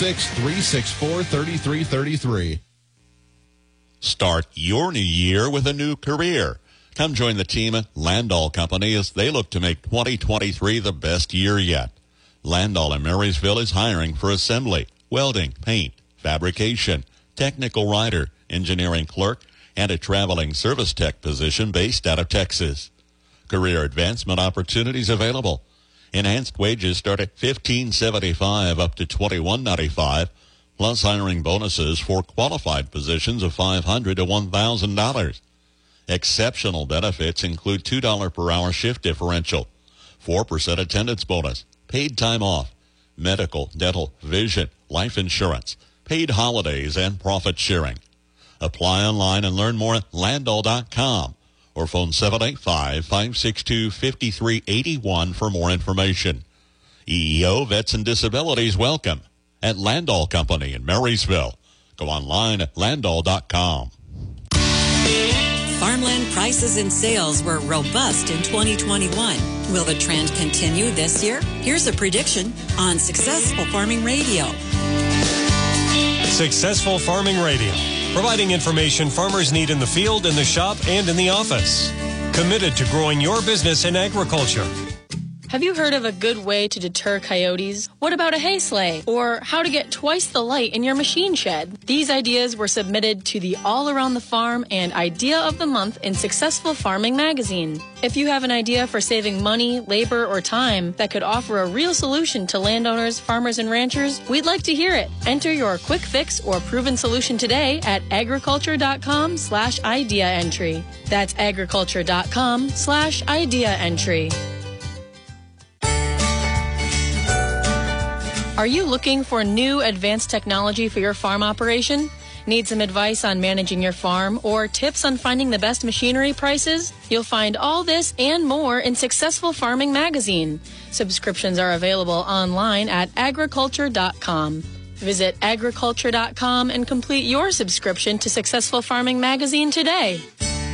316-364-3333. Start your new year with a new career. Come join the team at Landall Company as they look to make 2023 the best year yet. Landall in Marysville is hiring for assembly, welding, paint, fabrication, technical writer, engineering clerk, and a traveling service tech position based out of Texas. Career advancement opportunities available. Enhanced wages start at $15.75 up to $21.95, plus hiring bonuses for qualified positions of $500 to $1,000. Exceptional benefits include $2 per hour shift differential, 4% attendance bonus, paid time off, medical, dental, vision, life insurance, paid holidays, and profit sharing. Apply online and learn more at Landall.com or phone 785-562-5381 for more information. EEO, Vets, and Disabilities welcome at Landall Company in Marysville. Go online at Landall.com. Farmland prices and sales were robust in 2021. Will the trend continue this year? Here's a prediction on Successful Farming Radio. Successful Farming Radio, providing information farmers need in the field, in the shop, and in the office. Committed to growing your business in agriculture. Have you heard of a good way to deter coyotes? What about a hay sleigh? Or how to get twice the light in your machine shed? These ideas were submitted to the All Around the Farm and Idea of the Month in Successful Farming magazine. If you have an idea for saving money, labor, or time that could offer a real solution to landowners, farmers, and ranchers, we'd like to hear it. Enter your quick fix or proven solution today at agriculture.com/idea entry. That's agriculture.com/idea entry. Are you looking for new advanced technology for your farm operation? Need some advice on managing your farm or tips on finding the best machinery prices? You'll find all this and more in Successful Farming magazine. Subscriptions are available online at agriculture.com. Visit agriculture.com and complete your subscription to Successful Farming magazine today.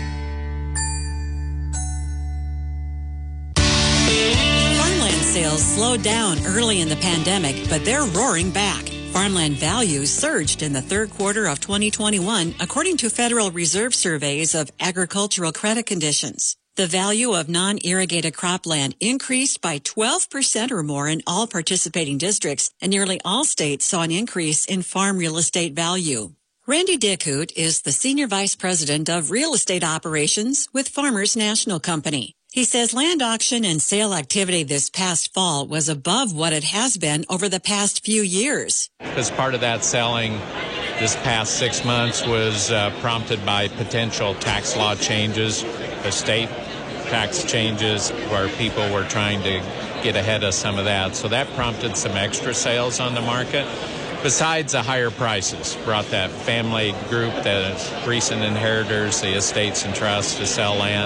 Sales slowed down early in the pandemic, but they're roaring back. Farmland values surged in the third quarter of 2021, according to Federal Reserve surveys of agricultural credit conditions. The value of non-irrigated cropland increased by 12% or more in all participating districts, and nearly all states saw an increase in farm real estate value. Randy Dickhout is the Senior Vice President of Real Estate Operations with Farmers National Company. He says land auction and sale activity this past fall was above what it has been over the past few years. As part of that selling this past 6 months was prompted by potential tax law changes, estate tax changes, where people were trying to get ahead of some of that. So that prompted some extra sales on the market. Besides the higher prices, brought that family group, the recent inheritors, the estates and trusts to sell land.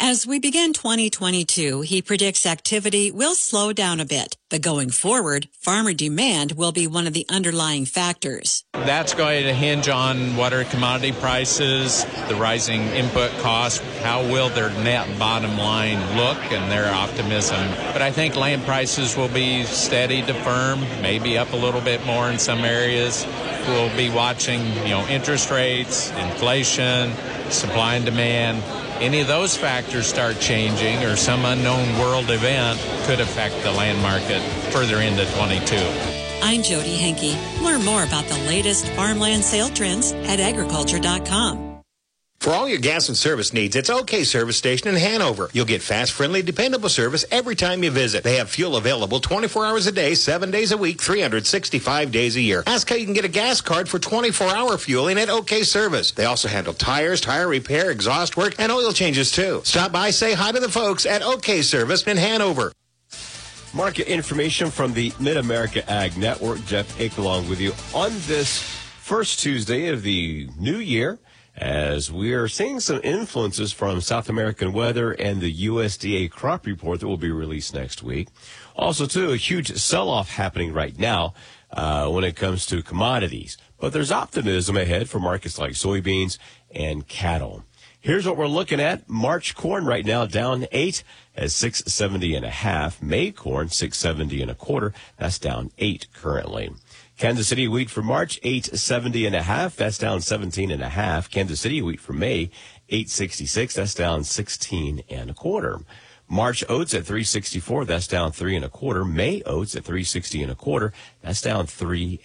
As we begin 2022, he predicts activity will slow down a bit, but going forward, farmer demand will be one of the underlying factors. That's going to hinge on what are commodity prices, the rising input costs, how will their net bottom line look, and their optimism. But I think land prices will be steady to firm, maybe up a little bit more in some areas. We'll be watching, interest rates, inflation, supply and demand. Any of those factors start changing or some unknown world event could affect the land market further into 22. I'm Jody Henke. Learn more about the latest farmland sale trends at agriculture.com. For all your gas and service needs, it's OK Service Station in Hanover. You'll get fast, friendly, dependable service every time you visit. They have fuel available 24 hours a day, 7 days a week, 365 days a year. Ask how you can get a gas card for 24-hour fueling at OK Service. They also handle tires, tire repair, exhaust work, and oil changes too. Stop by, say hi to the folks at OK Service in Hanover. Market information from the Mid-America Ag Network. Jeff Ake along with you on this first Tuesday of the new year, as we are seeing some influences from South American weather and the USDA crop report that will be released next week. Also, too, a huge sell-off happening right now when it comes to commodities. But there's optimism ahead for markets like soybeans and cattle. Here's what we're looking at. March corn right now down 8 at 670.5. May corn 670.25. That's down 8 currently. Kansas City wheat for March, 870.5. That's down 17.5. Kansas City wheat for May, 866. That's down 16.25. March oats at 364. That's down 3.25. May oats at 360.25. That's down 3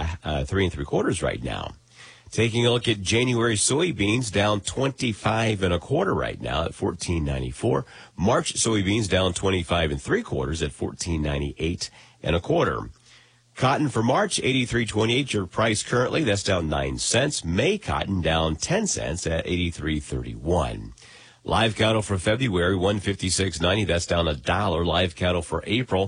3/4 right now. Taking a look at January soybeans, down 25.25 right now at 14.94. March soybeans down 25.75 at 14.98.25. Cotton for March, 83.28, your price currently. That's down 9 cents. May cotton down 10 cents at 83.31. Live cattle for February, 156.90. That's down $1. Live cattle for April,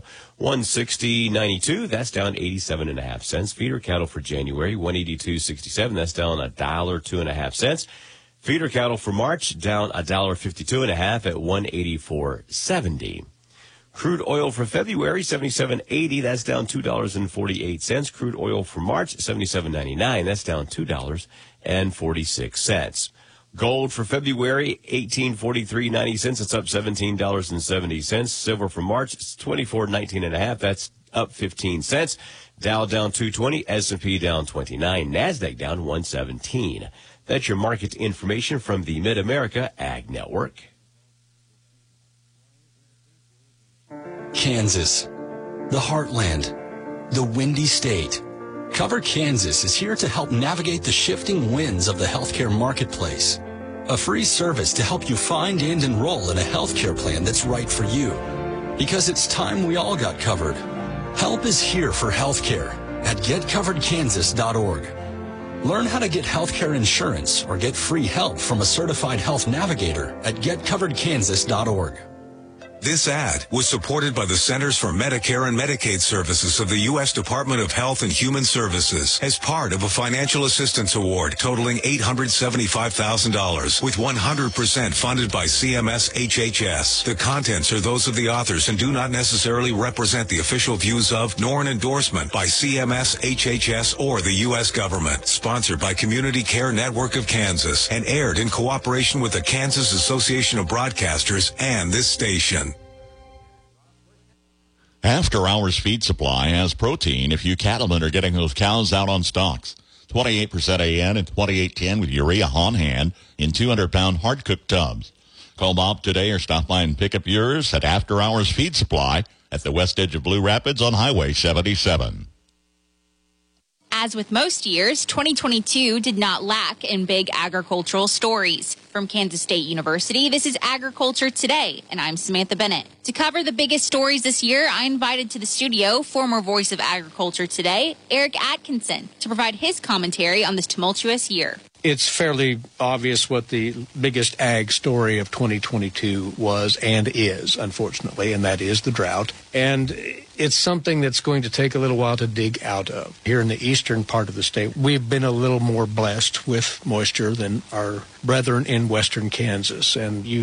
160.92. That's down 87.5 cents. Feeder cattle for January, 182.67. That's down $1, 2.5 cents. Feeder cattle for March, down $1.52.5 at 184.70. Crude oil for February, 77.80. That's down $2.48. Crude oil for March, 77.99. That's down $2.46. Gold for February, $18.43.90. It's up $17.70. Silver for March, it's $24.19.5. That's up 15 cents. Dow down 220. S&P down 29. NASDAQ down 117. That's your market information from the Mid-America Ag Network. Kansas, the heartland, the windy state. Covered Kansas is here to help navigate the shifting winds of the healthcare marketplace. A free service to help you find and enroll in a healthcare plan that's right for you. Because it's time we all got covered. Help is here for healthcare at getcoveredkansas.org. Learn how to get healthcare insurance or get free help from a certified health navigator at getcoveredkansas.org. This ad was supported by the Centers for Medicare and Medicaid Services of the U.S. Department of Health and Human Services as part of a financial assistance award totaling $875,000 with 100% funded by CMS HHS. The contents are those of the authors and do not necessarily represent the official views of nor an endorsement by CMS HHS or the U.S. government. Sponsored by Community Care Network of Kansas and aired in cooperation with the Kansas Association of Broadcasters and this station. After Hours Feed Supply has protein if you cattlemen are getting those cows out on stalks. 28% AN and 2810 with urea on hand in 200-pound hard-cooked tubs. Call Bob today or stop by and pick up yours at After Hours Feed Supply at the west edge of Blue Rapids on Highway 77. As with most years, 2022 did not lack in big agricultural stories. From Kansas State University, this is Agriculture Today, and I'm Samantha Bennett. To cover the biggest stories this year, I invited to the studio former voice of Agriculture Today, Eric Atkinson, to provide his commentary on this tumultuous year. It's fairly obvious what the biggest ag story of 2022 was and is, unfortunately, and that is the drought. And it's something that's going to take a little while to dig out of. Here in the eastern part of the state, we've been a little more blessed with moisture than our brethren in western Kansas. And you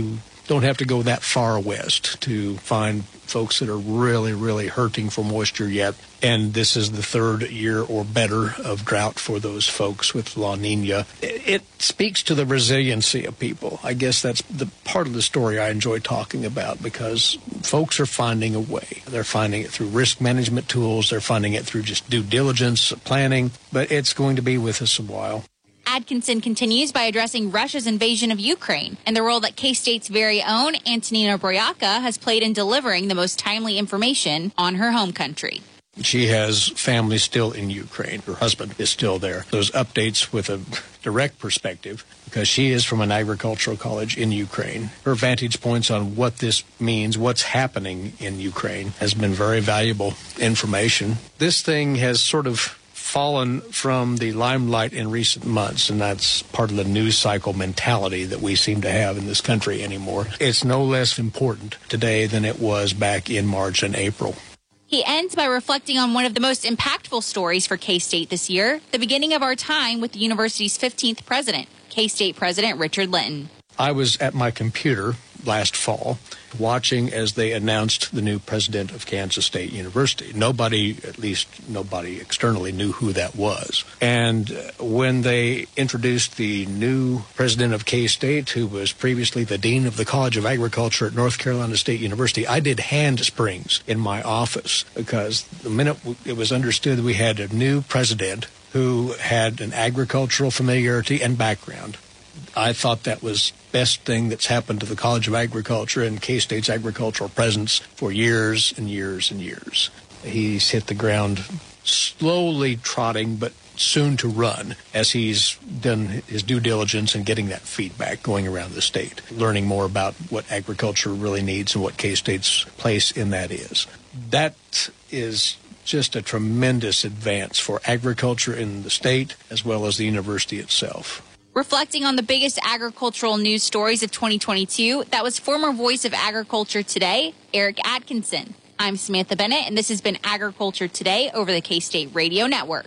don't have to go that far west to find folks that are really, really hurting for moisture yet. And this is the third year or better of drought for those folks with La Nina. It speaks to the resiliency of people. I guess that's the part of the story I enjoy talking about, because folks are finding a way. They're finding it through risk management tools. They're finding it through just due diligence, planning. But it's going to be with us a while. Atkinson continues by addressing Russia's invasion of Ukraine and the role that K-State's very own Antonina Broyaka has played in delivering the most timely information on her home country. She has family still in Ukraine. Her husband is still there. Those updates with a direct perspective, because she is from an agricultural college in Ukraine. Her vantage points on what this means, what's happening in Ukraine, has been very valuable information. This thing has sort of fallen from the limelight in recent months, and that's part of the news cycle mentality that we seem to have in this country anymore. It's no less important today than it was back in March and April. He ends by reflecting on one of the most impactful stories for K-State this year, the beginning of our time with the university's 15th president, K-State President Richard Linton. I was at my computer last fall watching as they announced the new president of Kansas State University. Nobody, at least nobody externally, knew who that was. And when they introduced the new president of K-State, who was previously the dean of the College of Agriculture at North Carolina State University, I did hand springs in my office, because the minute it was understood that we had a new president who had an agricultural familiarity and background, I thought that was the best thing that's happened to the College of Agriculture and K-State's agricultural presence for years and years and years. He's hit the ground slowly trotting, but soon to run, as he's done his due diligence and getting that feedback going around the state, learning more about what agriculture really needs and what K-State's place in that is. That is just a tremendous advance for agriculture in the state as well as the university itself. Reflecting on the biggest agricultural news stories of 2022, that was former voice of Agriculture Today, Eric Atkinson. I'm Samantha Bennett, and this has been Agriculture Today over the K-State Radio Network.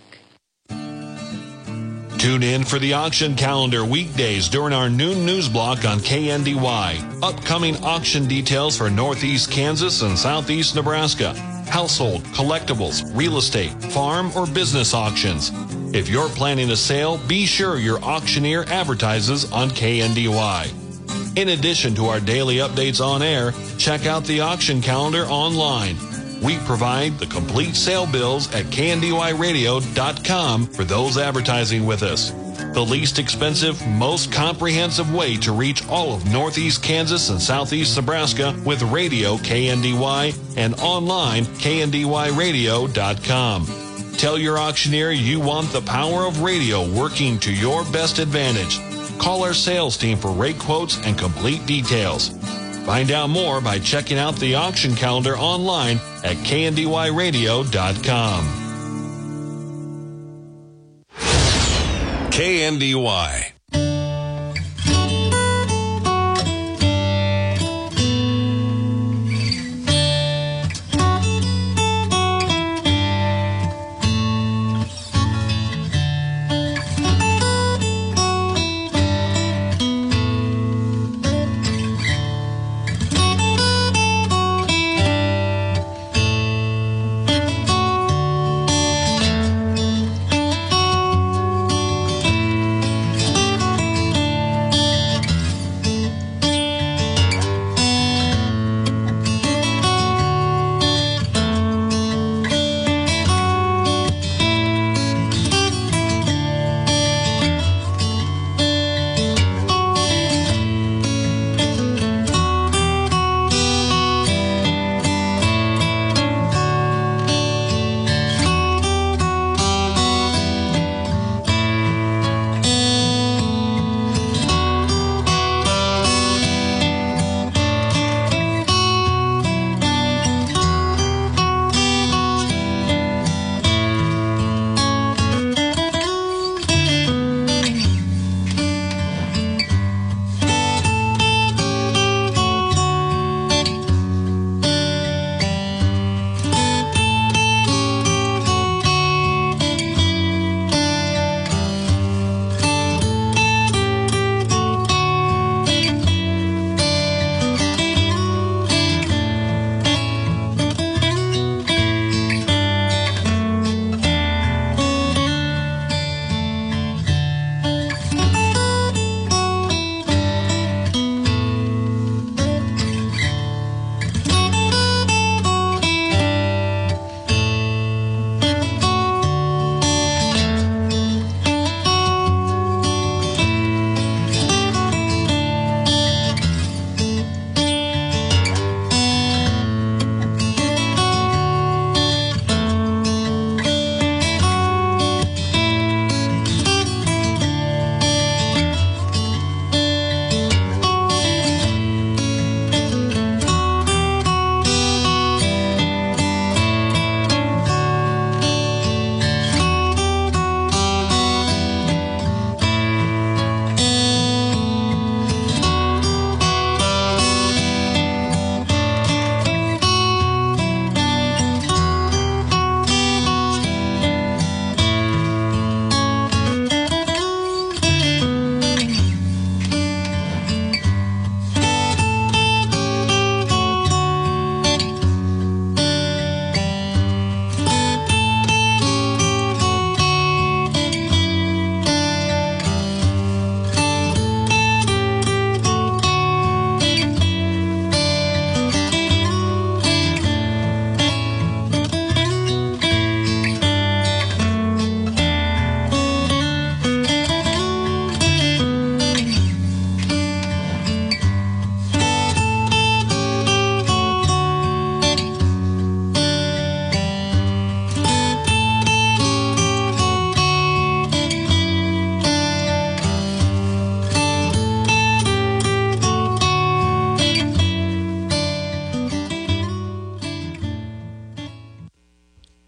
Tune in for the auction calendar weekdays during our noon news block on KNDY. Upcoming auction details for Northeast Kansas and Southeast Nebraska. Household, collectibles, real estate, farm, or business auctions. If you're planning a sale, be sure your auctioneer advertises on KNDY. In addition to our daily updates on air, check out the auction calendar online. We provide the complete sale bills at kndyradio.com for those advertising with us. The least expensive, most comprehensive way to reach all of Northeast Kansas and Southeast Nebraska with radio KNDY and online kndyradio.com. Tell your auctioneer you want the power of radio working to your best advantage. Call our sales team for rate quotes and complete details. Find out more by checking out the auction calendar online at kndyradio.com. KNDY.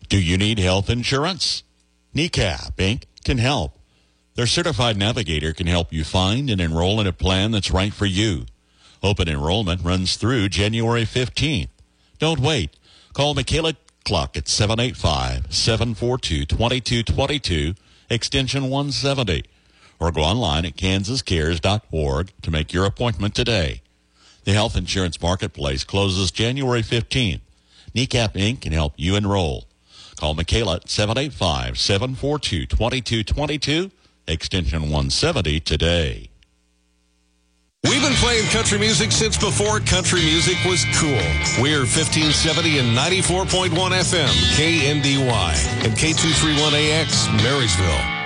Do you need health insurance? NECAP Inc. can help. Their certified navigator can help you find and enroll in a plan that's right for you. Open enrollment runs through January 15th. Don't wait. Call Michaela Cluck at 785-742-2222, extension 170, or go online at kansascares.org to make your appointment today. The health insurance marketplace closes January 15th. NECAP Inc. can help you enroll. Call Michaela at 785-742-2222, extension 170 today. We've been playing country music since before country music was cool. We're 1570 and 94.1 FM, KNDY, and K231AX, Marysville.